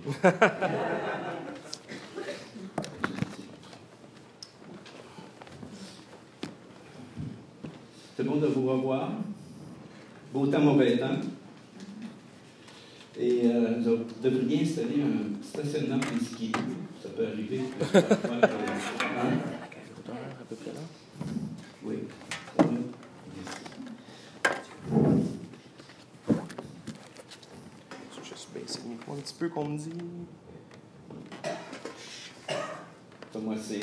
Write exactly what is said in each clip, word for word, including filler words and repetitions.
C'est bon de vous revoir. Beau temps, mauvais temps. Et euh, vous devriez installer un stationnement pour les skis. Ça peut arriver. Que parfois, hein? À peu près là. Oui. Ça va. Juste baisser le micro un petit peu qu'on me dit. Moi, c'est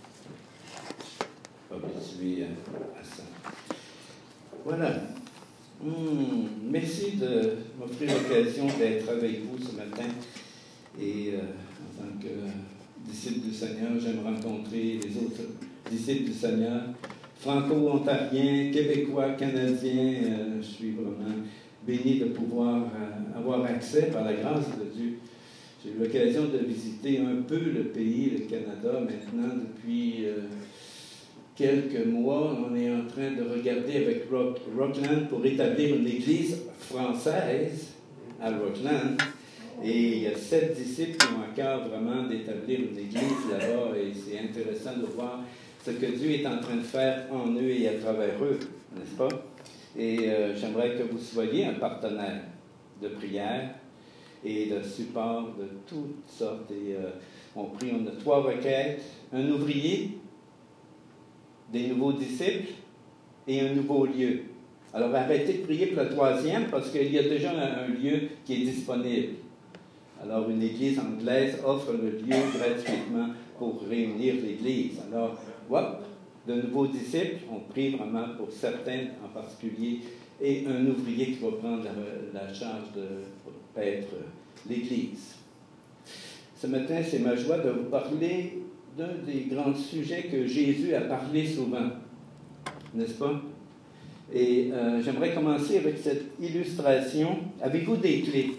habitué à, à ça. Voilà. Hum, merci de m'offrir l'occasion d'être avec vous ce matin. Et euh, en tant que disciple du Seigneur, j'aime rencontrer les autres disciples du Seigneur, franco-ontariens, québécois, canadiens. Euh, je suis vraiment béni de pouvoir euh, avoir accès par la grâce de Dieu. J'ai eu l'occasion de visiter un peu le pays, le Canada, maintenant, depuis euh, quelques mois. On est en train de regarder avec Rock, Rockland pour établir une église française à Rockland. Et il y a sept disciples qui ont à cœur vraiment d'établir une église là-bas. Et c'est intéressant de voir ce que Dieu est en train de faire en eux et à travers eux, n'est-ce pas? Et euh, j'aimerais que vous soyez un partenaire de prière et de support de toutes sortes. Et euh, on prie, on a trois requêtes, un ouvrier, des nouveaux disciples et un nouveau lieu. Alors arrêtez de prier pour le troisième parce qu'il y a déjà un, un lieu qui est disponible. Alors une église anglaise offre le lieu gratuitement pour réunir l'église. Alors, hop, de nouveaux disciples, on prie vraiment pour certains en particulier, et un ouvrier qui va prendre la, la charge de paître l'Église. Ce matin, c'est ma joie de vous parler d'un des grands sujets que Jésus a parlé souvent, n'est-ce pas? Et euh, j'aimerais commencer avec cette illustration. Avez-vous des clés?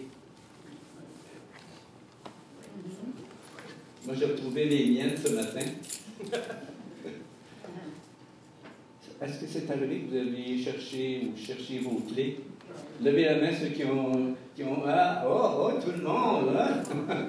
Moi, j'ai retrouvé les miennes ce matin. Est-ce que c'est arrivé que vous aviez cherché ou cherché vos clés? Levez la main ceux qui ont... Qui ont ah, oh, oh, tout le monde! Hein?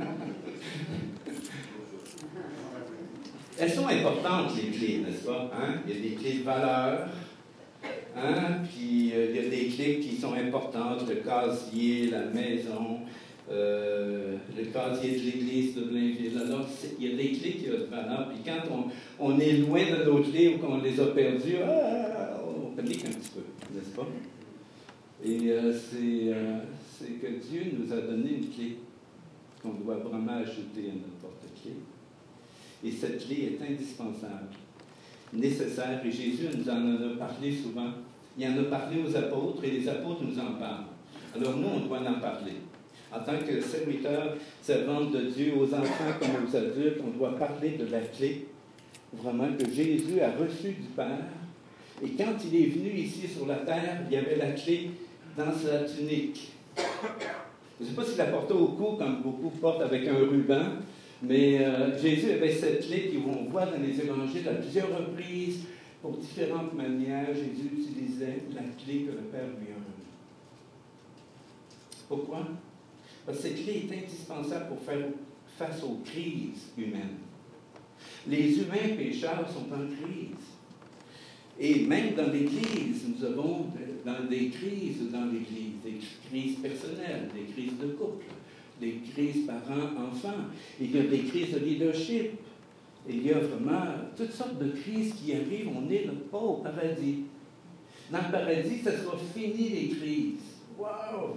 Elles sont importantes, les clés, n'est-ce pas? Hein? Il y a des clés de valeur. Hein? Puis euh, il y a des clés qui sont importantes, le casier, la maison, euh, le casier de l'église de Blainville. Alors, il y a des clés qui ont de valeur. Puis quand on, on est loin de nos clés ou qu'on les a perdues, ah, on panique un petit peu, n'est-ce pas? Et euh, c'est, euh, c'est que Dieu nous a donné une clé qu'on doit vraiment ajouter à notre porte-clés. Et cette clé est indispensable, nécessaire. Et Jésus nous en a parlé souvent. Il en a parlé aux apôtres et les apôtres nous en parlent. Alors nous, on doit en parler. En tant que serviteurs, servantes de Dieu, aux enfants comme aux adultes, on doit parler de la clé, vraiment, que Jésus a reçue du Père. Et quand il est venu ici sur la terre, il y avait la clé dans sa tunique. Je ne sais pas s'il la portait au cou, comme beaucoup portent avec un ruban, mais euh, Jésus avait cette clé qu'on voit dans les évangiles à plusieurs reprises, pour différentes manières. Jésus utilisait la clé que le Père lui a donnée. Pourquoi? Parce que cette clé est indispensable pour faire face aux crises humaines. Les humains pécheurs sont en crise. Et même dans l'Église, nous avons dans des crises dans l'Église, des crises personnelles, des crises de couple, des crises parents-enfants. Il y a des crises de leadership. Il y a vraiment toutes sortes de crises qui arrivent. On n'est pas au paradis. Dans le paradis, ça sera fini les crises. Wow!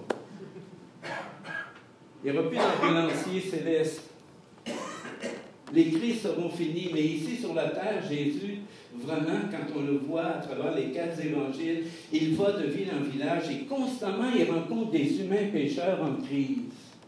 Il n'y aura plus d'ambulancier céleste. Les crises seront finies, mais ici sur la terre, Jésus, vraiment, quand on le voit à travers les quatre évangiles, il va de ville en village et constamment il rencontre des humains pécheurs en crise.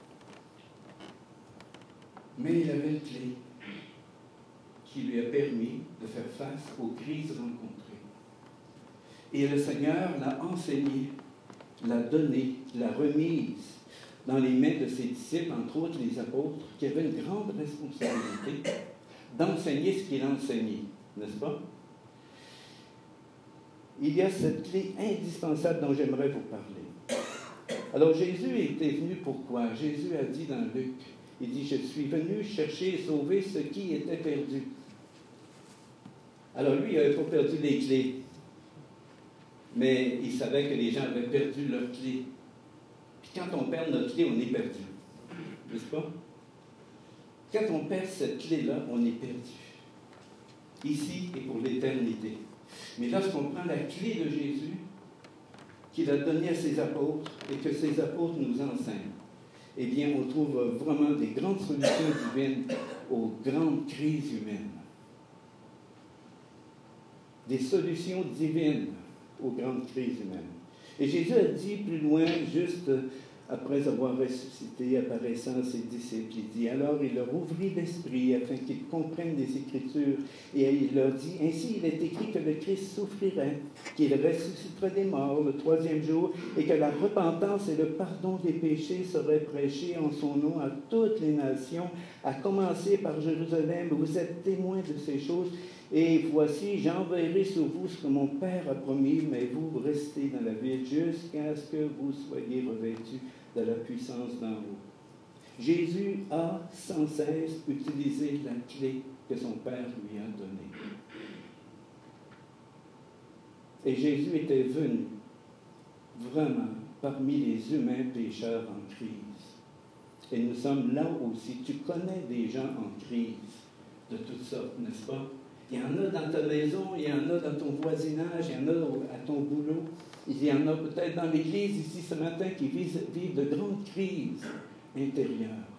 Mais il avait une clé qui lui a permis de faire face aux crises rencontrées. Et le Seigneur l'a enseigné, l'a donné, l'a remise dans les mains de ses disciples, entre autres les apôtres, qui avaient une grande responsabilité d'enseigner ce qu'il enseignait, n'est-ce pas? Il y a cette clé indispensable dont j'aimerais vous parler. Alors Jésus était venu pourquoi? Jésus a dit dans Luc, Il dit, je suis venu chercher et sauver ce qui était perdu. Alors lui, il n'avait pas perdu les clés. Mais il savait que les gens avaient perdu leurs clés. Puis quand on perd notre clé, on est perdu. N'est-ce pas? Quand on perd cette clé-là, on est perdu. Ici et pour l'éternité. Mais lorsqu'on prend la clé de Jésus, qu'il a donnée à ses apôtres, et que ses apôtres nous enseignent, eh bien, on trouve vraiment des grandes solutions divines aux grandes crises humaines. Des solutions divines aux grandes crises humaines. Et Jésus a dit plus loin, juste après avoir ressuscité, apparaissant à ses disciples, il dit, alors il leur ouvrit l'esprit afin qu'ils comprennent les Écritures. Et il leur dit, ainsi il est écrit que le Christ souffrirait, qu'il ressusciterait des morts le troisième jour, et que la repentance et le pardon des péchés seraient prêchés en son nom à toutes les nations, à commencer par Jérusalem. Vous êtes témoins de ces choses. Et voici, j'enverrai sur vous ce que mon Père a promis, mais vous restez dans la ville jusqu'à ce que vous soyez revêtus de la puissance d'en haut. Jésus a sans cesse utilisé la clé que son Père lui a donnée. Et Jésus était venu vraiment parmi les humains pécheurs en crise. Et nous sommes là aussi. Tu connais des gens en crise de toutes sortes, n'est-ce pas? Il y en a dans ta maison, il y en a dans ton voisinage, il y en a à ton boulot. Il y en a peut-être dans l'Église ici ce matin qui vivent, vivent de grandes crises intérieures.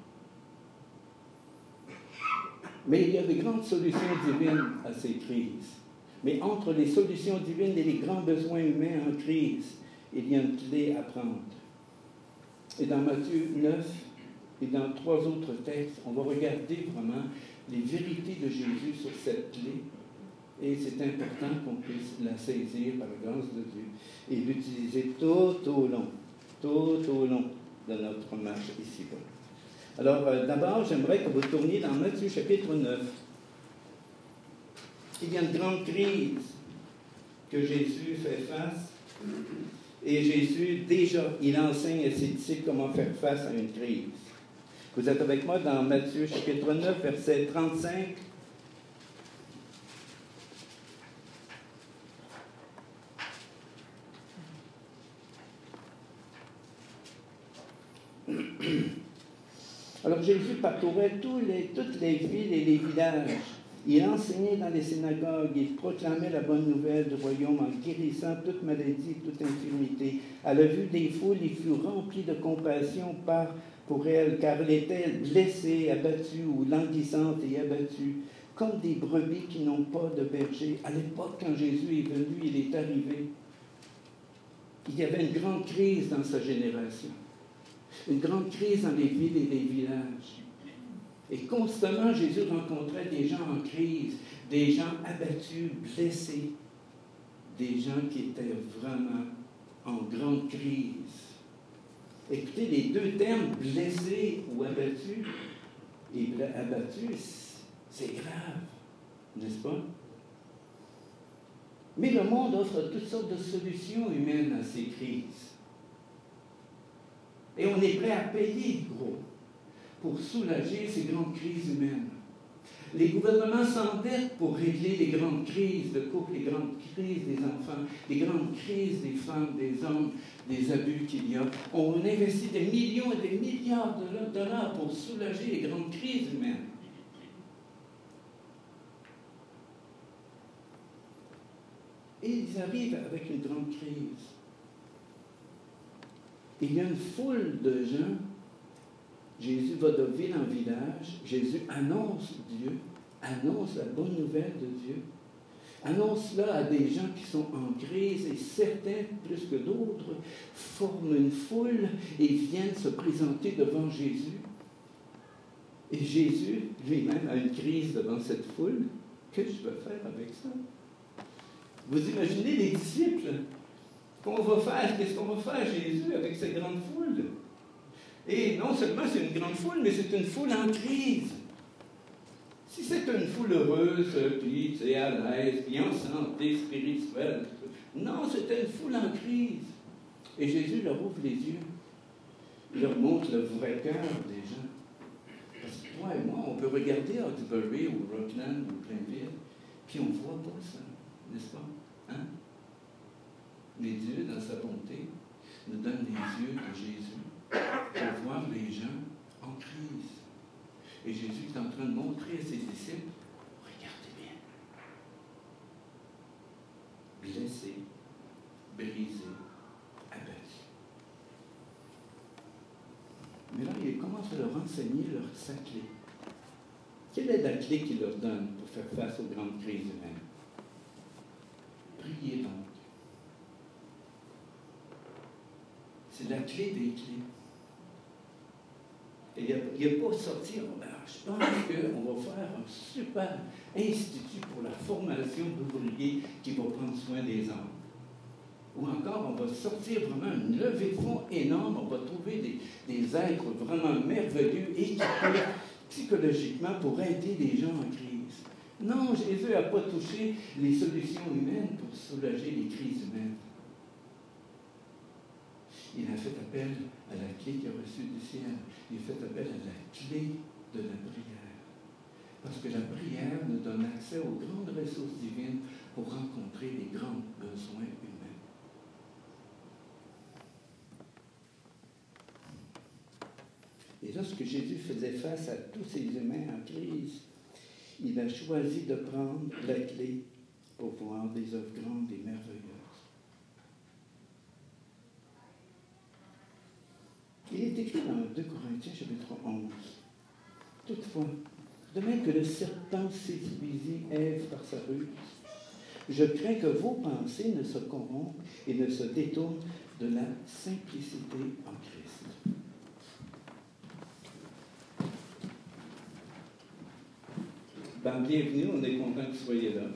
Mais il y a de grandes solutions divines à ces crises. Mais entre les solutions divines et les grands besoins humains en crise, il y a une clé à prendre. Et dans Matthieu neuf et dans trois autres textes, on va regarder vraiment les vérités de Jésus sur cette clé. Et c'est important qu'on puisse la saisir par la grâce de Dieu et l'utiliser tout au long, tout au long de notre marche ici-bas. Alors, euh, d'abord, j'aimerais que vous tourniez dans Matthieu chapitre neuf. Il y a une grande crise que Jésus fait face. Et Jésus, déjà, il enseigne à ses disciples comment faire face à une crise. Vous êtes avec moi dans Matthieu chapitre neuf, verset trente-cinq. Alors Jésus parcourait tous les, toutes les villes et les villages. Il enseignait dans les synagogues, il proclamait la bonne nouvelle du royaume en guérissant toute maladie, toute infirmité. À la vue des foules, il fut rempli de compassion par, pour elles, car elle était blessée, abattue ou languissante et abattue, comme des brebis qui n'ont pas de berger. À l'époque, quand Jésus est venu, il est arrivé. Il y avait une grande crise dans sa génération. Une grande crise dans les villes et les villages. Et constamment, Jésus rencontrait des gens en crise, des gens abattus, blessés, des gens qui étaient vraiment en grande crise. Écoutez, les deux termes, blessés ou abattus, et abattus, c'est grave, n'est-ce pas? Mais le monde offre toutes sortes de solutions humaines à ces crises. Et on est prêt à payer gros pour soulager ces grandes crises humaines. Les gouvernements s'endettent pour régler les grandes crises de couple, les grandes crises des enfants, les grandes crises des femmes, des hommes, des abus qu'il y a. On investit des millions et des milliards de dollars pour soulager les grandes crises humaines. Et ils arrivent avec une grande crise. Il y a une foule de gens. Jésus va de ville en village. Jésus annonce Dieu, annonce la bonne nouvelle de Dieu. Annonce cela à des gens qui sont en crise et certains, plus que d'autres, forment une foule et viennent se présenter devant Jésus. Et Jésus, lui-même, a une crise devant cette foule. Qu'est-ce que je vais faire avec ça? Vous imaginez les disciples? Qu'on va faire, qu'est-ce qu'on va faire, Jésus, avec cette grande foule? Et non seulement c'est une grande foule, mais c'est une foule en crise. Si c'est une foule heureuse, puis tu sais, à l'aise, puis en santé spirituelle, non, c'était une foule en crise. Et Jésus leur ouvre les yeux. Il leur montre le vrai cœur des gens. peut regarder Hawkesbury ou Rockland ou Plainville, puis on ne voit pas ça, n'est-ce pas? Hein? Mais Dieu, dans sa bonté, nous donne les yeux de Jésus pour voir les gens en crise. Et Jésus est en train de montrer à ses disciples, regardez bien, blessés, brisés, abattus. Mais là, il commence à leur enseigner leur, sa clé. Quelle est la clé qu'il leur donne pour faire face aux grandes crises humaines? Priez donc. C'est la clé des clés. Et il n'y a, a pas sorti, ben, je pense qu'on va faire un super institut pour la formation d'ouvriers qui va prendre soin des hommes. Ou encore, on va sortir vraiment une levée de fonds énorme, on va trouver des, des êtres vraiment merveilleux, équipés psychologiquement pour aider les gens en crise. Non, Jésus n'a pas touché les solutions humaines pour soulager les crises humaines. Il a fait appel à la clé qu'il a reçue du ciel. Il a fait appel à la clé de la prière. Parce que la prière nous donne accès aux grandes ressources divines pour rencontrer les grands besoins humains. Et lorsque Jésus faisait face à tous ces humains en crise, il a choisi de prendre la clé pour voir des œuvres grandes et merveilleuses. Il est écrit dans deux Corinthiens, chapitre onze. Toutefois, de même que le serpent séduisit Ève par sa ruse, je crains que vos pensées ne se corrompent et ne se détournent de la simplicité en Christ. Ben, bienvenue, on est content que vous soyez là.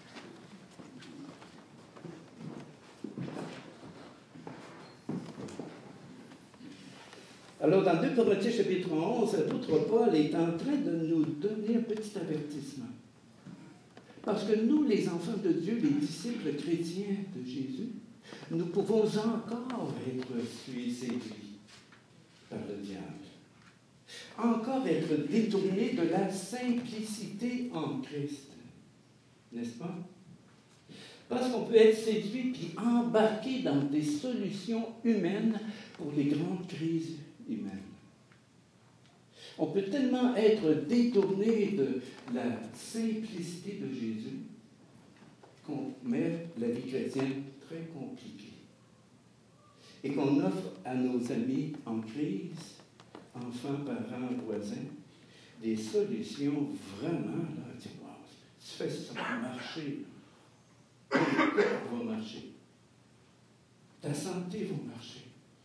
Alors, dans deux Corinthiens chapitre onze, l'apôtre Paul est en train de nous donner un petit avertissement. Parce que nous, les enfants de Dieu, les disciples chrétiens de Jésus, nous pouvons encore être séduits par le diable. Encore être détournés de la simplicité en Christ. N'est-ce pas? Parce qu'on peut être séduit puis embarqué dans des solutions humaines pour les grandes crises humaines. On peut tellement être détourné de la simplicité de Jésus qu'on met la vie chrétienne très compliquée. Et qu'on offre à nos amis en crise, enfants, parents, voisins, des solutions vraiment, là, tu vois, tu fais ça, ça va marcher. Ton corps va marcher. Ta santé va marcher.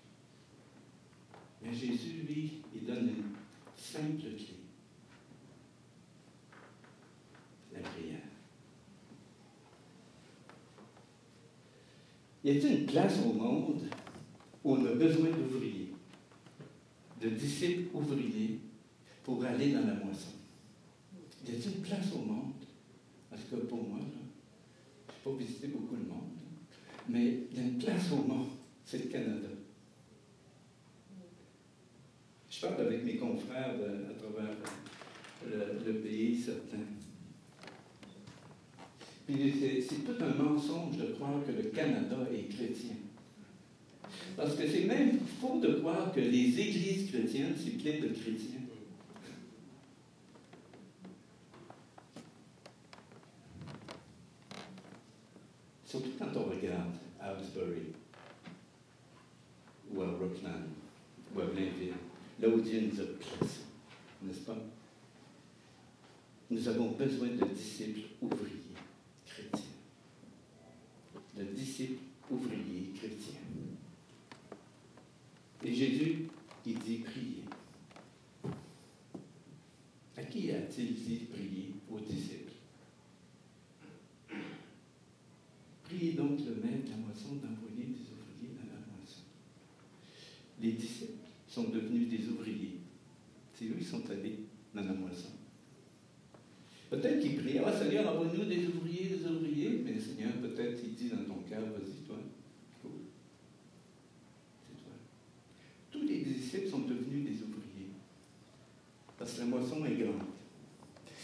Mais Jésus, lui, il donne une simple clé. La prière. Y a-t-il une place au monde où on a besoin d'ouvriers, de disciples ouvriers, pour aller dans la moisson? Y a-t-il une place au monde? Parce que pour moi, là, je n'ai pas visité beaucoup le monde, mais il y a une place au monde, c'est le Canada. Je parle avec mes confrères de, à travers le, le pays, certains. Puis c'est, c'est tout un mensonge de croire que le Canada est chrétien. Parce que c'est même faux de croire que les églises chrétiennes, c'est plein de chrétiens. Surtout quand on regarde à Hawkesbury, ou à Rockland, ou à Blainville, là où Dieu nous a placés, n'est-ce pas? Nous avons besoin de disciples ouvriers chrétiens. De disciples ouvriers chrétiens. Et Jésus, il dit prier. À qui a-t-il dit prier? Aux disciples. Priez donc le maître de la moisson d'envoyer des ouvriers dans la moisson. Les disciples sont devenus des ouvriers. C'est eux qui sont allés dans la moisson. Peut-être qu'ils prient, ah Seigneur, envoie-nous des ouvriers, des ouvriers, mais Seigneur, peut-être il dit dans ton cœur, vas-y, toi, cool. C'est toi. Tous les disciples sont devenus des ouvriers. Parce que la moisson est grande.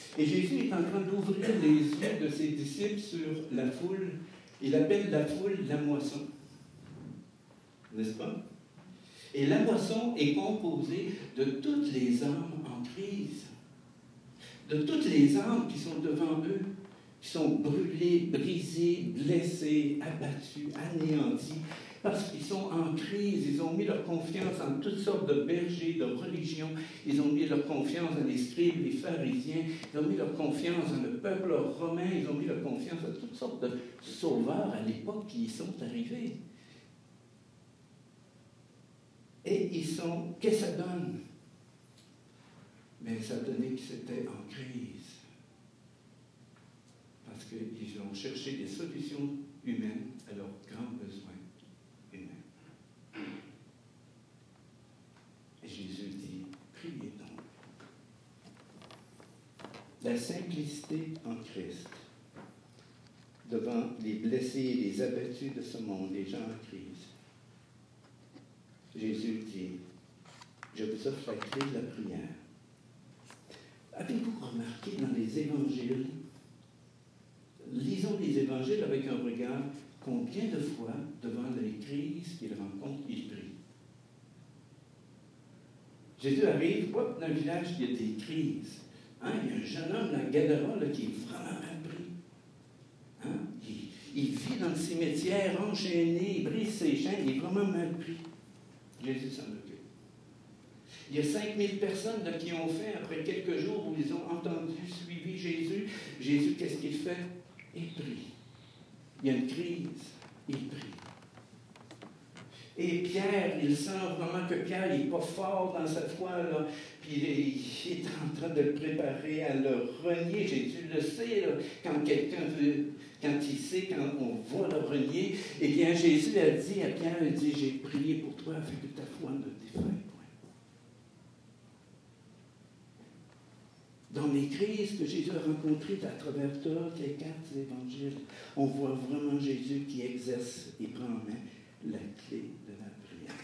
Et Jésus est en train d'ouvrir les yeux de ses disciples sur la foule. Il appelle la foule la moisson. N'est-ce pas? Et la moisson est composée de toutes les âmes en crise. De toutes les âmes qui sont devant eux, qui sont brûlées, brisées, blessées, abattues, anéanties, parce qu'ils sont en crise. Ils ont mis leur confiance en toutes sortes de bergers, de religions. Ils ont mis leur confiance dans les scribes, les pharisiens. Ils ont mis leur confiance dans le peuple romain. Ils ont mis leur confiance dans toutes sortes de sauveurs à l'époque qui y sont arrivés. Et ils sont... Qu'est-ce que ça donne? Mais ça donnait qu'ils étaient en crise. Parce qu'ils ont cherché des solutions humaines à leurs grands besoins humains. Et Jésus dit, priez donc. La simplicité en Christ, devant les blessés et les abattus de ce monde, les gens en crise. Jésus dit, je vous offre la clé de la prière. Avez-vous remarqué dans les évangiles, lisons les évangiles avec un regard, combien de fois, devant les crises qu'il rencontre, il prie. Jésus arrive, hop, dans un village, il y a des crises. Hein, il y a un jeune homme, la Gadara, là, qui est vraiment mal pris. Hein, il, il vit dans le cimetière, enchaîné, il brise ses chaînes, il est vraiment mal pris. Jésus s'en occupe. Il y a cinq mille personnes là, qui ont fait, après quelques jours où ils ont entendu, suivi Jésus. Jésus, qu'est-ce qu'il fait? Il prie. Il y a une crise. Il prie. Et Pierre, il sent vraiment que Pierre n'est pas fort dans sa foi, là, puis il est, il est en train de le préparer à le renier. Jésus le sait, là, quand quelqu'un veut, quand il sait, quand on va le renier. Eh bien, Jésus a dit à Pierre, il dit, j'ai prié pour toi afin que ta foi ne défaille point. Dans les crises que Jésus a rencontrées à travers tous les quatre évangiles, on voit vraiment Jésus qui exerce et prend en main la clé de la prière.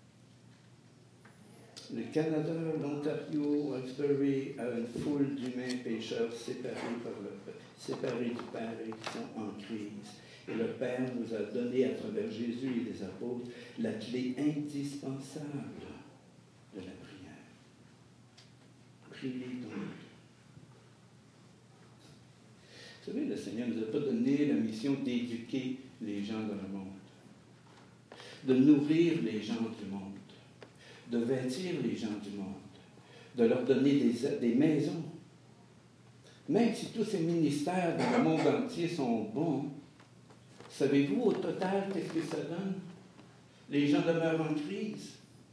Le Canada, l'Ontario, Hawkesbury a une foule d'humains pécheurs séparés, par le, séparés du Père et qui sont en crise. Et le Père nous a donné à travers Jésus et les apôtres la clé indispensable de la prière. Priez donc. Vous savez, le Seigneur ne nous a pas donné la mission d'éduquer les gens dans le monde, de nourrir les gens du monde, de vêtir les gens du monde, de leur donner des, des maisons. Même si tous ces ministères dans le monde entier sont bons, savez-vous au total qu'est-ce que ça donne? Les gens demeurent en crise.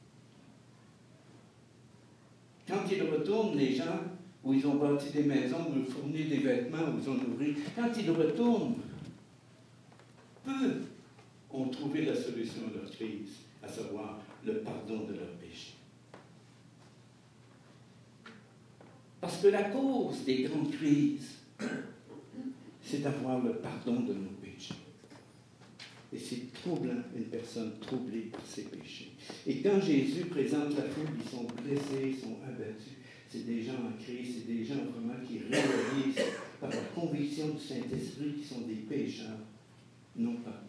Quand ils retournent, les gens, où ils ont bâti des maisons, où ils ont fourni des vêtements, où ils ont nourri, quand ils retournent, peu ont trouvé la solution à leur crise, à savoir le pardon de leurs péchés. Parce que la cause des grandes crises, c'est d'avoir le pardon de nos péchés. Et c'est troublant, une personne troublée par ses péchés. Et quand Jésus présente la foule, ils sont blessés, ils sont abattus. C'est des gens en crise, c'est des gens vraiment qui réalisent par la conviction du Saint-Esprit qu'ils sont des pécheurs non pardonnés.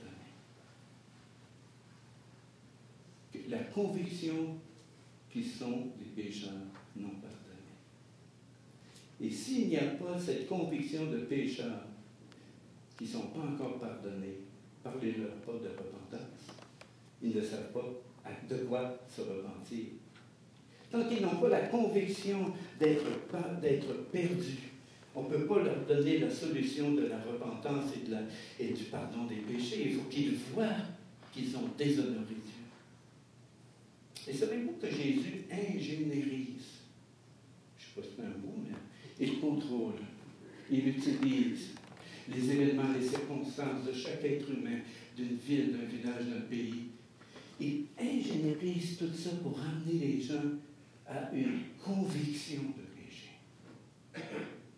La conviction qu'ils sont des pécheurs non pardonnés. Et s'il n'y a pas cette conviction de pécheurs qui ne sont pas encore pardonnés, parlez-leur pas de repentance. Ils ne savent pas de quoi se repentir. Tant qu'ils n'ont pas la conviction d'être, d'être perdus, on ne peut pas leur donner la solution de la repentance et, de la, et du pardon des péchés. Il faut qu'ils voient qu'ils ont déshonoré Dieu. Et savez-vous que Jésus ingénierise, je ne sais pas si c'est un mot, mais il contrôle, il utilise les événements, les circonstances de chaque être humain, d'une ville, d'un village, d'un pays. Il ingénierise tout ça pour ramener les gens à une conviction de péché.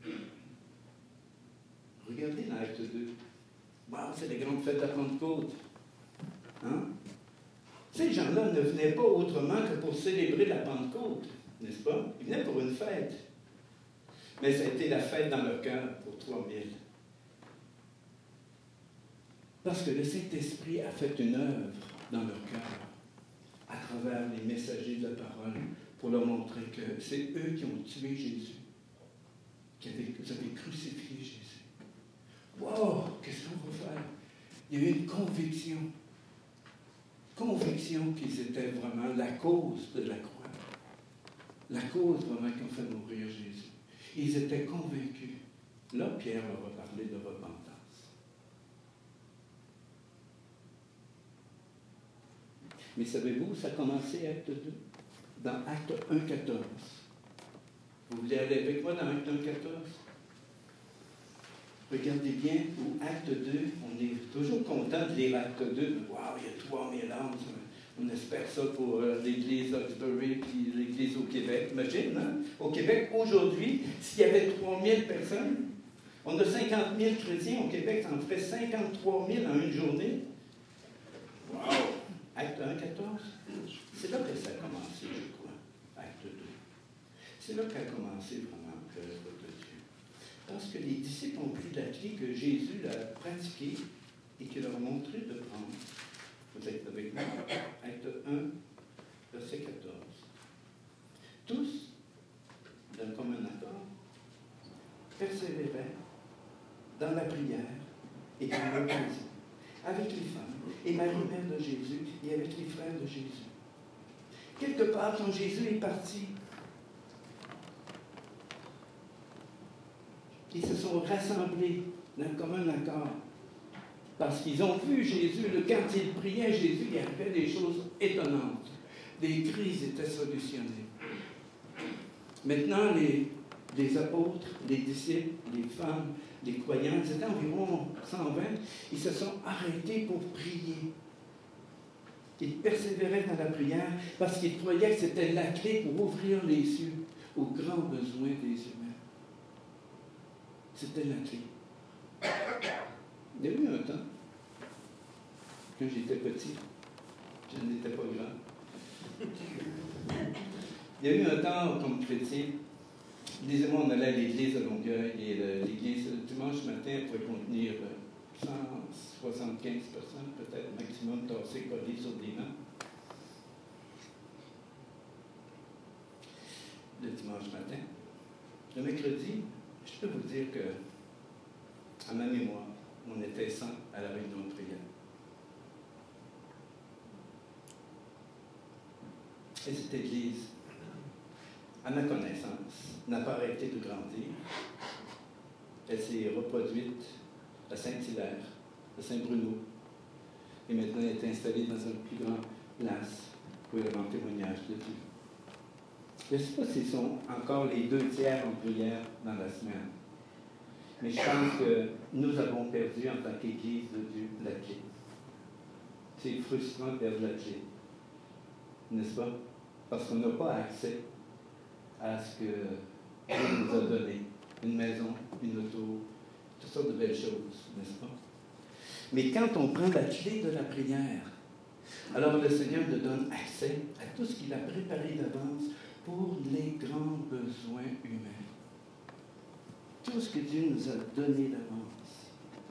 Regardez dans l'acte deux. Wow, c'est les grandes fêtes de la Pentecôte. Hein? Ces gens-là ne venaient pas autrement que pour célébrer la Pentecôte, n'est-ce pas? Ils venaient pour une fête. Mais ça a été la fête dans leur cœur pour trois mille. Parce que le Saint-Esprit a fait une œuvre dans leur cœur, à travers les messagers de la parole, pour leur montrer que c'est eux qui ont tué Jésus, qui avaient, vous avez crucifié Jésus. Wow! Qu'est-ce qu'on va faire? Il y a eu une conviction. Conviction qu'ils étaient vraiment la cause de la croix. La cause vraiment qui a fait mourir Jésus. Ils étaient convaincus. Là, Pierre leur a parlé de repentance. Mais savez-vous, ça a commencé Acte deux, dans Acte un, quatorze. Vous voulez aller avec moi dans Acte un, quatorze? Regardez bien, au Acte deux, on est toujours content de lire Acte deux. Waouh, il y a trois mille âmes. On espère ça pour euh, l'Église d'Oxbury et l'Église au Québec. Imagine, hein? Au Québec, aujourd'hui, s'il y avait trois mille personnes, on a cinquante mille chrétiens au Québec, ça en ferait cinquante-trois mille en une journée. Waouh! Acte un, quatorze. C'est là que ça a commencé, je crois. Acte deux. C'est là qu'a commencé vraiment l'œuvre de Dieu. Parce que les disciples ont pris la clé que Jésus l'a pratiquée et qu'il leur a montré de prendre. Vous êtes avec moi? Acte un, verset quatorze. Tous, d'un commun accord, persévéraient dans la prière et dans l'occasion, avec les femmes et Marie, mère de Jésus, et avec les frères de Jésus. Quelque part, quand Jésus est parti, ils se sont rassemblés d'un commun accord. Parce qu'ils ont vu Jésus, quand il priait Jésus, il arrivait des choses étonnantes. Des crises étaient solutionnées. Maintenant, les, les apôtres, les disciples, les femmes, les croyants, ils étaient environ cent vingt, ils se sont arrêtés pour prier. Ils persévéraient dans la prière parce qu'ils croyaient que c'était la clé pour ouvrir les cieux aux grands besoins des humains. C'était la clé. Il y a eu un temps, quand j'étais petit, je n'étais pas grand. Il y a eu un temps, comme chrétien, disons-moi, on allait à l'église de Longueuil, et l'église, le dimanche matin, pouvait contenir cent soixante-quinze personnes, peut-être maximum, tassées, collées sur des bancs. Le dimanche matin. Le mercredi, je peux vous dire que, à ma mémoire, on était cent à la réunion de prière. Et cette église, à ma connaissance, n'a pas arrêté de grandir. Elle s'est reproduite à Saint-Hilaire, à Saint-Bruno, et maintenant elle est installée dans un plus grand place pour le grand témoignage de Dieu. Je ne sais pas s'ils sont encore les deux tiers en prière dans la semaine, mais je pense que nous avons perdu en tant qu'Église de Dieu la clé. C'est frustrant de perdre la clé, n'est-ce pas? Parce qu'on n'a pas accès à ce que Dieu nous a donné. Une maison, une auto, toutes sortes de belles choses, n'est-ce pas? Mais quand on prend la clé de la prière, alors le Seigneur nous donne accès à tout ce qu'il a préparé d'avance pour les grands besoins humains. Tout ce que Dieu nous a donné d'avance.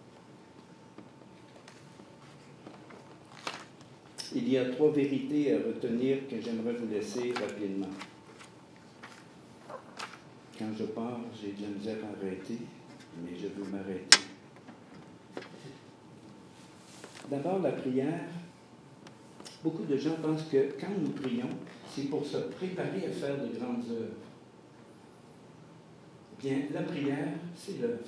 Il y a trois vérités à retenir que j'aimerais vous laisser rapidement. Quand je pars, j'ai de la misère à arrêter, mais je veux m'arrêter. D'abord, la prière. Beaucoup de gens pensent que quand nous prions, c'est pour se préparer à faire de grandes œuvres. Bien, la prière, c'est l'œuvre.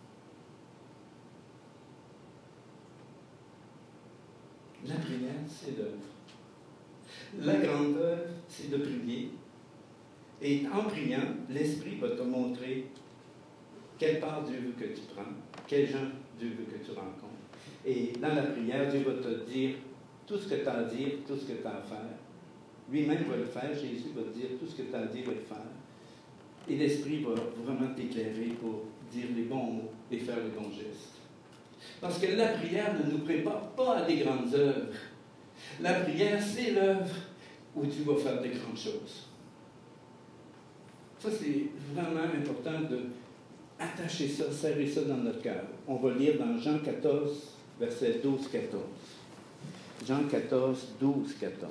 La prière, c'est l'œuvre. La grande œuvre, c'est de prier. Et en priant, l'Esprit va te montrer quelle part Dieu veut que tu prends, quels gens Dieu veut que tu rencontres. Et dans la prière, Dieu va te dire tout ce que tu as à dire, tout ce que tu as à faire. Lui-même va le faire, Jésus va te dire tout ce que tu as à dire et le faire. Et l'Esprit va vraiment t'éclairer pour dire les bons mots et faire les bons gestes. Parce que la prière ne nous prépare pas à des grandes œuvres. La prière, c'est l'œuvre où tu vas faire des grandes choses. Ça, c'est vraiment important de attacher ça, serrer ça dans notre cœur. On va lire dans Jean quatorze, versets douze à quatorze. Jean quatorze, douze à quatorze.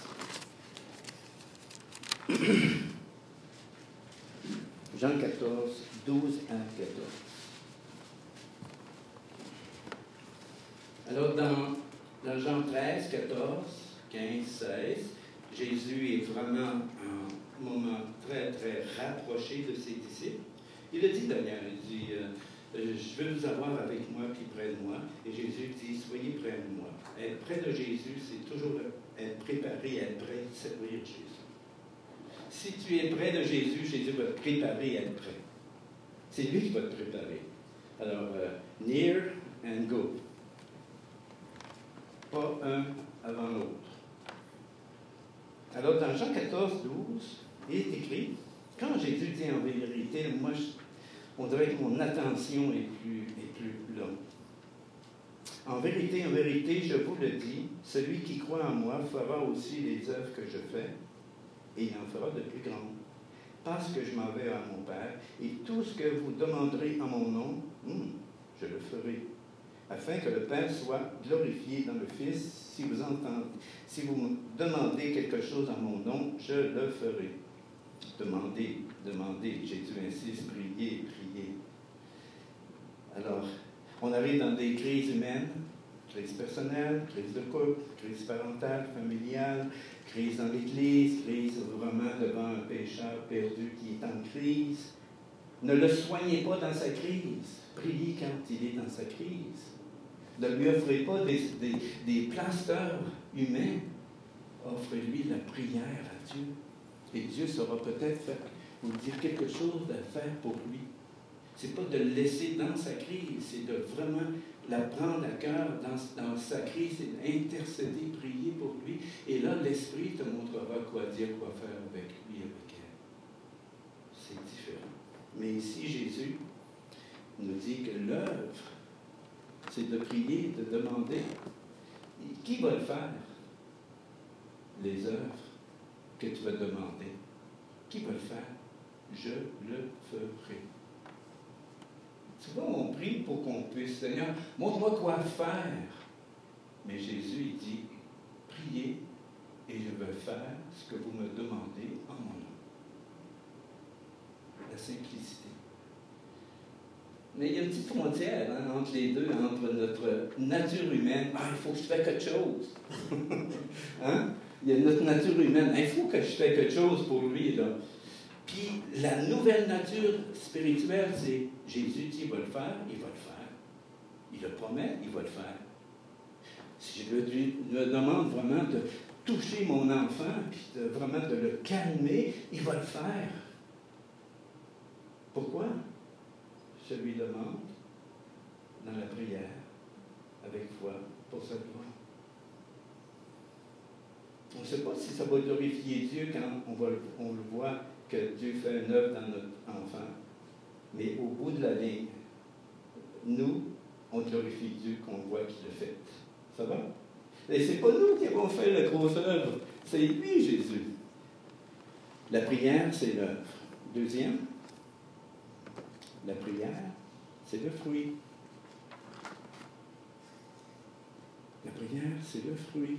Jean quatorze, douze à quatorze. Alors, dans, dans Jean treize, quatorze, quinze, seize, Jésus est vraiment à un moment très, très rapproché de ses disciples. Il a dit d'ailleurs, il dit, euh, je veux vous avoir avec moi, puis près de moi. Et Jésus dit, soyez près de moi. Être près de Jésus, c'est toujours être préparé, être prêt de servir Jésus. Si tu es près de Jésus, Jésus va te préparer à être prêt. C'est lui qui va te préparer. Alors, euh, near and go. Pas un avant l'autre. Alors, dans Jean quatorze, douze, il est écrit, quand Jésus dit en vérité, moi, je, on dirait que mon attention est plus, est plus longue. En vérité, en vérité, je vous le dis, celui qui croit en moi fera aussi les œuvres que je fais, et il en fera de plus grandes, parce que je m'en vais à mon Père, et tout ce que vous demanderez en mon nom, hmm, je le ferai, afin que le Père soit glorifié dans le Fils. Si vous entendez, si vous me demandez quelque chose en mon nom, je le ferai. Demandez, demandez. Jésus insiste, priez, priez. Alors, on arrive dans des crises humaines, crise personnelle, crise de couple, crise parentale, familiale, crise dans l'Église, crise vraiment devant un pécheur perdu qui est en crise. Ne le soignez pas dans sa crise. Priez quand il est dans sa crise. Ne lui offrez pas des, des, des plasteurs humains. Offrez-lui la prière à Dieu. Et Dieu saura peut-être faire, vous dire quelque chose à faire pour lui. Ce n'est pas de le laisser dans sa crise, c'est de vraiment la prendre à cœur dans, dans sa crise et d'intercéder, prier pour lui. Et là, l'Esprit te montrera quoi dire, quoi faire avec lui, avec elle. C'est différent. Mais ici, Jésus nous dit que l'œuvre, c'est de prier, de demander. Et qui va le faire? Les œuvres que tu vas demander. Qui va le faire? Je le ferai. Tu vois, on prie pour qu'on puisse, Seigneur, montre-moi quoi faire. Mais Jésus, il dit, priez et je vais faire ce que vous me demandez en mon nom. La simplicité. Mais il y a une petite frontière hein, entre les deux, entre notre nature humaine. Ah, il faut que je fasse quelque chose. hein? Il y a notre nature humaine. Il faut que je fasse quelque chose pour lui. Là. Puis la nouvelle nature spirituelle, c'est Jésus dit, il va le faire, il va le faire. Il le promet, il va le faire. Si je lui me demande vraiment de toucher mon enfant, puis de, vraiment de le calmer, il va le faire. Pourquoi? Je lui demande dans la prière, avec foi, pour sa gloire. On ne sait pas si ça va glorifier Dieu quand on, va, on le voit que Dieu fait une œuvre dans notre enfant. Mais au bout de la ligne, nous, on glorifie Dieu qu'on voit qu'il l'a fait. Ça va? Et ce n'est pas nous qui avons fait la grosse œuvre, c'est lui, Jésus. La prière, c'est l'œuvre. Deuxième, la prière, c'est le fruit. La prière, c'est le fruit.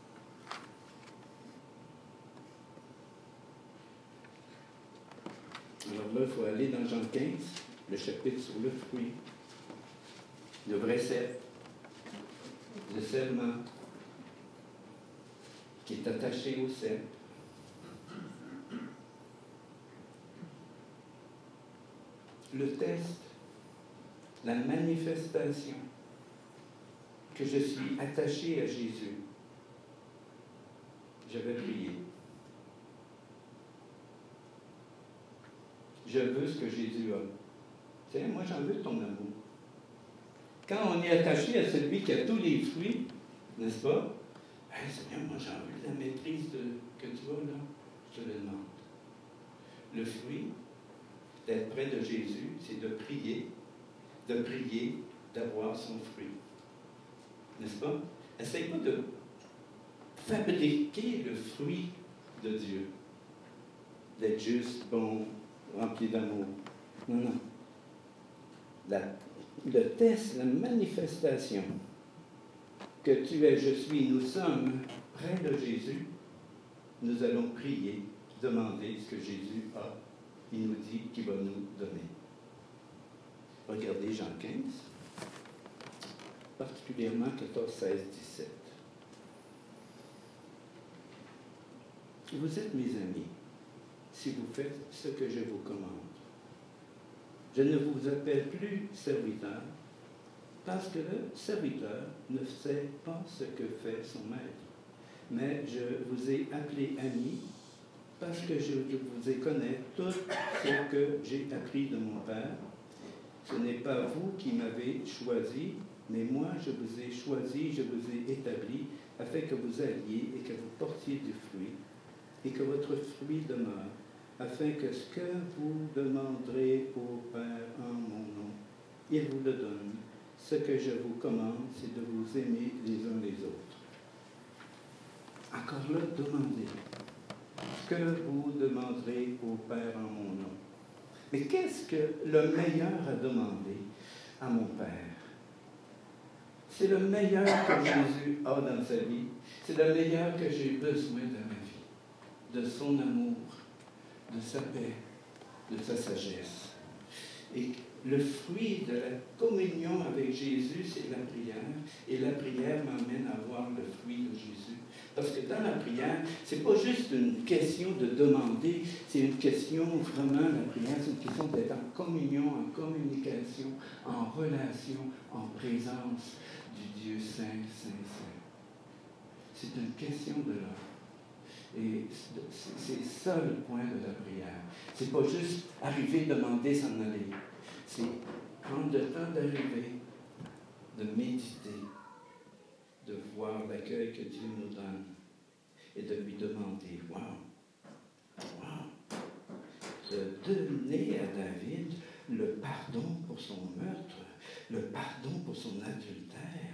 Alors là, il faut aller dans Jean quinze, le chapitre sur le fruit. Le vrai cep, le serment qui est attaché au cep. Le test, la manifestation que je suis attaché à Jésus. Je vais prier. Je veux ce que Jésus a. Tiens, moi j'en veux ton amour. Quand on est attaché à celui qui a tous les fruits, n'est-ce pas? Hey, Seigneur, moi j'en veux la maîtrise de, que tu as là. Je te le demande. Le fruit d'être près de Jésus, c'est de prier, de prier, d'avoir son fruit. N'est-ce pas? Essaye pas de fabriquer le fruit de Dieu. D'être juste, bon, rempli d'amour. Non, non. La, le test, la manifestation que tu es, je suis, nous sommes près de Jésus, nous allons prier, demander ce que Jésus a. Il nous dit qu'il va nous donner. Regardez Jean quinze, particulièrement quatorze, seize, dix-sept. Vous êtes mes amis si vous faites ce que je vous commande. Je ne vous appelle plus serviteur, parce que le serviteur ne sait pas ce que fait son maître. Mais je vous ai appelé amis, parce que je vous ai connais tout ce que j'ai appris de mon Père. Ce n'est pas vous qui m'avez choisi, mais moi je vous ai choisi, je vous ai établi, afin que vous alliez et que vous portiez du fruit, et que votre fruit demeure, afin que ce que vous demanderez au Père en mon nom, il vous le donne. Ce que je vous commande, c'est de vous aimer les uns les autres. Encore là, demandez. Ce que vous demanderez au Père en mon nom. Mais qu'est-ce que le meilleur a demandé à mon Père? C'est le meilleur que Jésus a dans sa vie. C'est le meilleur que j'ai besoin de ma vie. De son amour, de sa paix, de sa sagesse. Et le fruit de la communion avec Jésus, c'est la prière. Et la prière m'amène à voir le fruit de Jésus. Parce que dans la prière, ce n'est pas juste une question de demander, c'est une question vraiment, la prière, c'est une question d'être en communion, en communication, en relation, en présence du Dieu Saint, Saint, Saint. C'est une question de l'homme. Et c'est ça le point de la prière. C'est pas juste arriver, demander, s'en aller. C'est prendre le temps d'arriver, de méditer, de voir l'accueil que Dieu nous donne et de lui demander, wow, wow, de donner à David le pardon pour son meurtre, le pardon pour son adultère.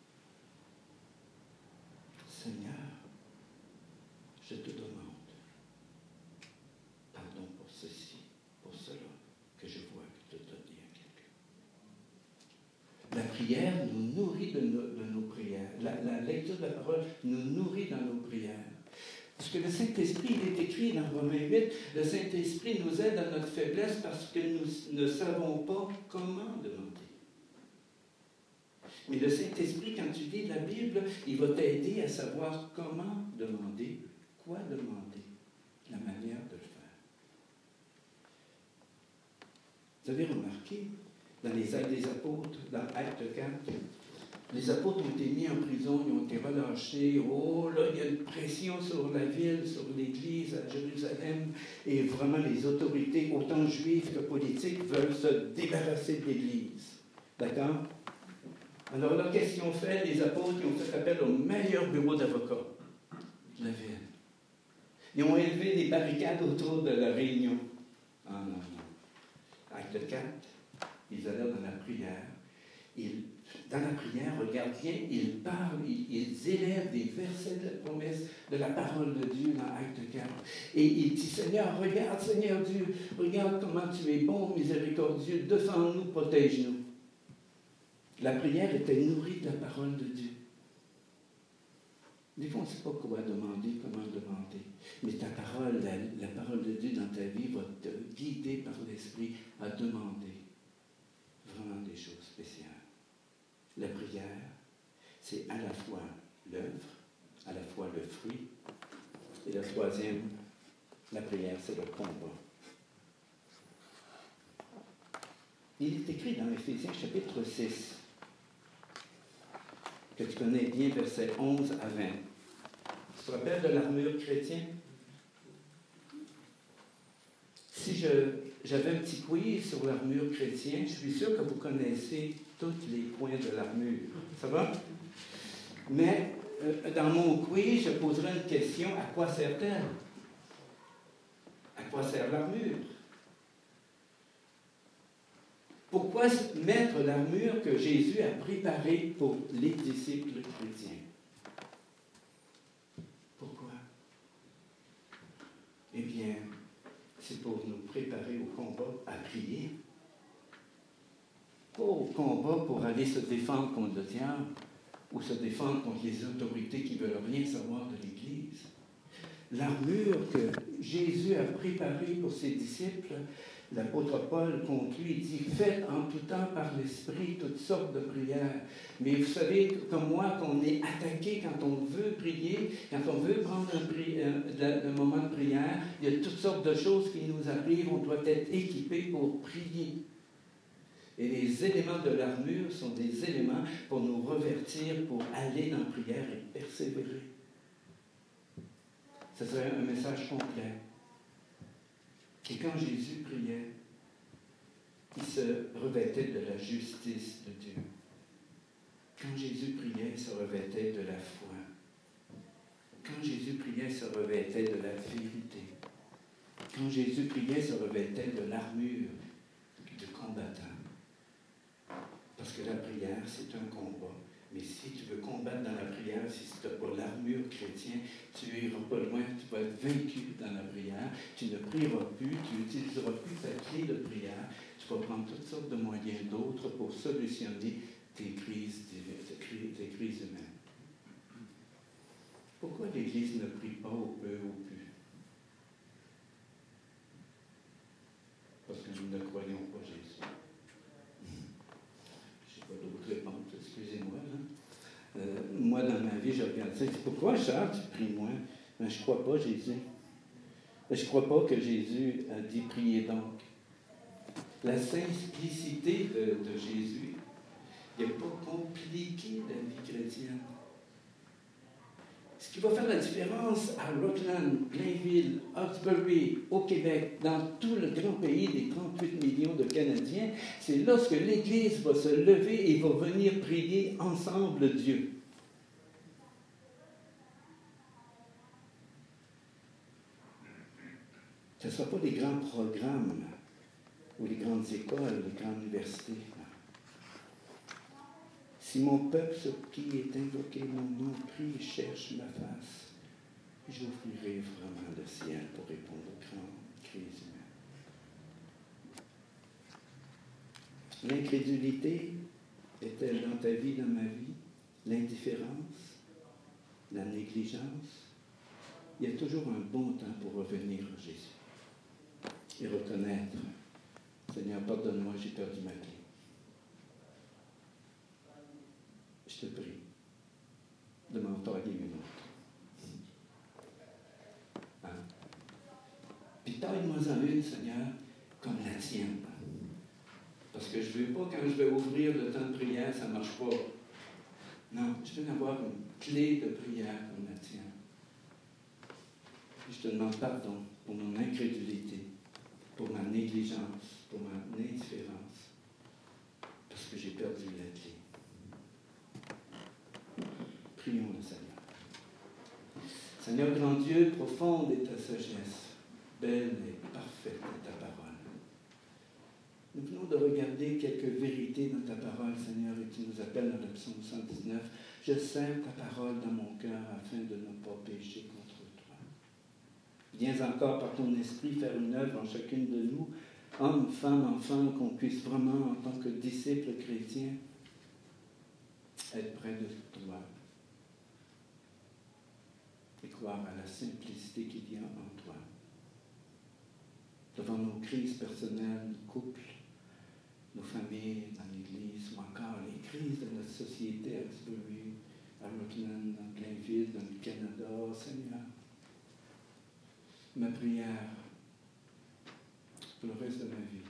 Seigneur, je te demande pardon pour ceci, pour cela, que je vois que tu as donné à quelqu'un. La prière nous nourrit de nos, de nos prières. La, la lecture de la parole nous nourrit dans nos prières. Parce que le Saint-Esprit, il est écrit dans Romains huit, le Saint-Esprit nous aide dans notre faiblesse parce que nous ne savons pas comment demander. Mais le Saint-Esprit, quand tu lis la Bible, il va t'aider à savoir comment demander, quoi demander, la manière de le faire. Vous avez remarqué, dans les Actes des Apôtres, dans Acte quatre, les apôtres ont été mis en prison, ils ont été relâchés. Oh là, il y a une pression sur la ville, sur l'Église à Jérusalem, et vraiment les autorités, autant juives que politiques, veulent se débarrasser de l'Église. D'accord? Alors là, qu'est-ce qu'ils ont fait? Les apôtres, ils ont fait appel au meilleur bureau d'avocats de la ville. Ils ont élevé des barricades autour de la réunion. Ah non, non. Acte quatre, ils allèrent dans la prière. Ils, dans la prière, regarde bien, ils parlent, ils, ils élèvent des versets de la promesse, de la parole de Dieu dans Acte quatre. Et il dit, Seigneur, regarde, Seigneur Dieu, regarde comment tu es bon, miséricordieux, défends-nous, protège-nous. La prière était nourrie de la parole de Dieu. Des fois, on ne sait pas quoi demander, comment demander. Mais ta parole, la, la parole de Dieu dans ta vie va te guider par l'Esprit à demander vraiment des choses spéciales. La prière, c'est à la fois l'œuvre, à la fois le fruit, et la troisième, la prière, c'est le combat. Il est écrit dans Éphésiens chapitre six, que tu connais bien, versets onze à vingt. Tu te rappelles de l'armure chrétienne? Si je, j'avais un petit quiz sur l'armure chrétienne, je suis sûr que vous connaissez tous les points de l'armure. Ça va? Mais euh, dans mon quiz, je poserai une question, à quoi sert-elle? À quoi sert l'armure? Pourquoi mettre l'armure que Jésus a préparée pour les disciples chrétiens? Pourquoi? Eh bien, c'est pour nous préparer au pas au combat pour aller se défendre contre le diable ou se défendre contre les autorités qui ne veulent rien savoir de l'Église. L'armure que Jésus a préparée pour ses disciples, l'apôtre Paul conclut, il dit « Faites en tout temps par l'Esprit toutes sortes de prières. » Mais vous savez, comme moi, qu'on est attaqué quand on veut prier, quand on veut prendre un, pri- un, un moment de prière, il y a toutes sortes de choses qui nous arrivent, on doit être équipé pour prier. Et les éléments de l'armure sont des éléments pour nous revertir, pour aller dans la prière et persévérer. Ce serait un message complet. Et quand Jésus priait, il se revêtait de la justice de Dieu. Quand Jésus priait, il se revêtait de la foi. Quand Jésus priait, il se revêtait de la vérité. Quand Jésus priait, il se revêtait de l'armure de combattant. Parce que la prière, c'est un combat. Mais si tu veux combattre dans la prière, si tu n'as pas l'armure chrétienne, tu n'iras pas loin, tu vas être vaincu dans la prière, tu ne prieras plus, tu n'utiliseras plus ta clé de prière, tu vas prendre toutes sortes de moyens d'autres pour solutionner tes crises, tes, tes crises humaines. Pourquoi l'Église ne prie pas au peu ou plus? Parce que nous ne croyons pas Jésus. D'autres réponses, excusez-moi. Là. Euh, moi, dans ma vie, je regarde ça. Pourquoi, Charles, tu pries moins? Ben, je ne crois pas Jésus. Ben, je ne crois pas que Jésus a dit priez donc. La simplicité de, de Jésus n'est pas compliquée la vie chrétienne. Ce qui va faire la différence à Rockland, Blainville, Hawkesbury, au Québec, dans tout le grand pays des trente-huit millions de Canadiens, c'est lorsque l'Église va se lever et va venir prier ensemble Dieu. Ce ne sera pas les grands programmes ou les grandes écoles, les grandes universités. Si mon peuple sur qui est invoqué mon nom prie et cherche ma face, j'ouvrirai vraiment le ciel pour répondre aux grandes crises humaines. L'incrédulité est-elle dans ta vie, dans ma vie? L'indifférence? La négligence? Il y a toujours un bon temps pour revenir à Jésus et reconnaître, Seigneur, pardonne-moi, j'ai perdu ma clé. Je te prie de m'en tailler une autre. Hein? Puis taille-moi-en une, Seigneur, comme la tienne. Parce que je ne veux pas, quand je vais ouvrir le temps de prière, ça ne marche pas. Non, je veux avoir une clé de prière comme la tienne. Et je te demande pardon pour mon incrédulité, pour ma négligence, pour ma indifférence, parce que j'ai perdu la clé. Prions le Seigneur. Seigneur grand Dieu, profonde est ta sagesse, belle et parfaite est ta parole. Nous venons de regarder quelques vérités dans ta parole, Seigneur, et tu nous appelles dans le psaume cent dix-neuf. Je serre ta parole dans mon cœur afin de ne pas pécher contre toi. Viens encore par ton esprit faire une œuvre en chacune de nous, hommes, femmes, enfants, qu'on puisse vraiment, en tant que disciples chrétiens, être près de toi. Et croire à la simplicité qu'il y a en toi. Devant nos crises personnelles, nos couples, nos familles, dans l'Église, ou encore les crises de notre société à Hawkesbury, à Rockland, dans Blainville, dans le Canada, Seigneur. Ma prière pour le reste de ma vie,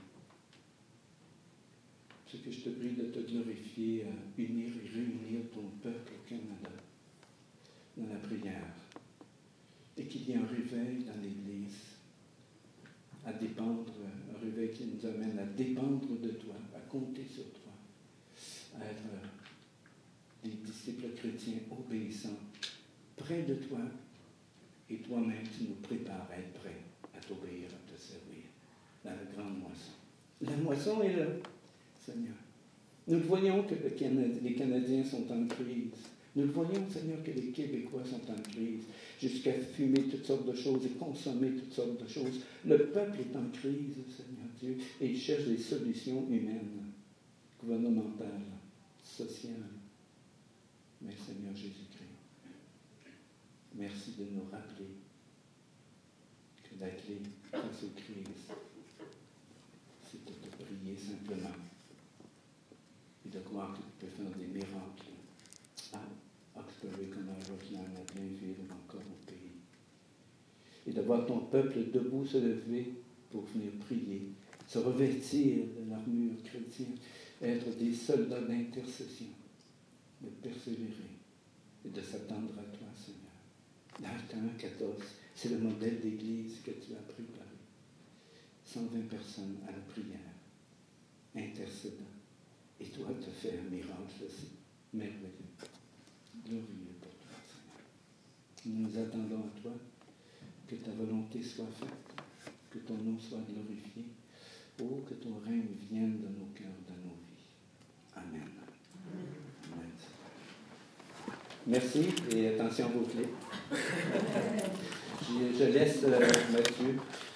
c'est que je te prie de te glorifier à unir et réunir ton peuple au Canada dans la prière. Et qu'il y ait un réveil dans l'Église, à dépendre, un réveil qui nous amène à dépendre de toi, à compter sur toi, à être des disciples chrétiens obéissants, près de toi, et toi-même tu nous prépares à être prêts à t'obéir, à te servir, dans la grande moisson. La moisson est là, Seigneur. Nous le voyons que le Canada, les Canadiens sont en crise. Nous le voyons, Seigneur, que les Québécois sont en crise, jusqu'à fumer toutes sortes de choses et consommer toutes sortes de choses. Le peuple est en crise, Seigneur Dieu, et il cherche des solutions humaines. gouvernementale, sociale. Mais Seigneur Jésus-Christ, merci de nous rappeler que la clé face aux crises, c'est de te prier simplement et de croire que tu peux faire des miracles à Oxbury comme à Roseland, à Blainville ou encore au pays. Et de voir ton peuple debout se lever pour venir prier, se revêtir de l'armure chrétienne, être des soldats d'intercession, de persévérer et de s'attendre à toi, Seigneur. L'acte un quatorze, c'est le modèle d'église que tu as préparé. cent vingt personnes à la prière, intercédant. Et toi, te fais un miracle aussi, merveilleux, glorieux pour toi, Seigneur. Nous nous attendons à toi, que ta volonté soit faite, que ton nom soit glorifié. Oh, que ton règne vienne dans nos cœurs, dans nos vies. Amen. Amen. Merci et attention à vos clés. Je, je laisse euh, Mathieu.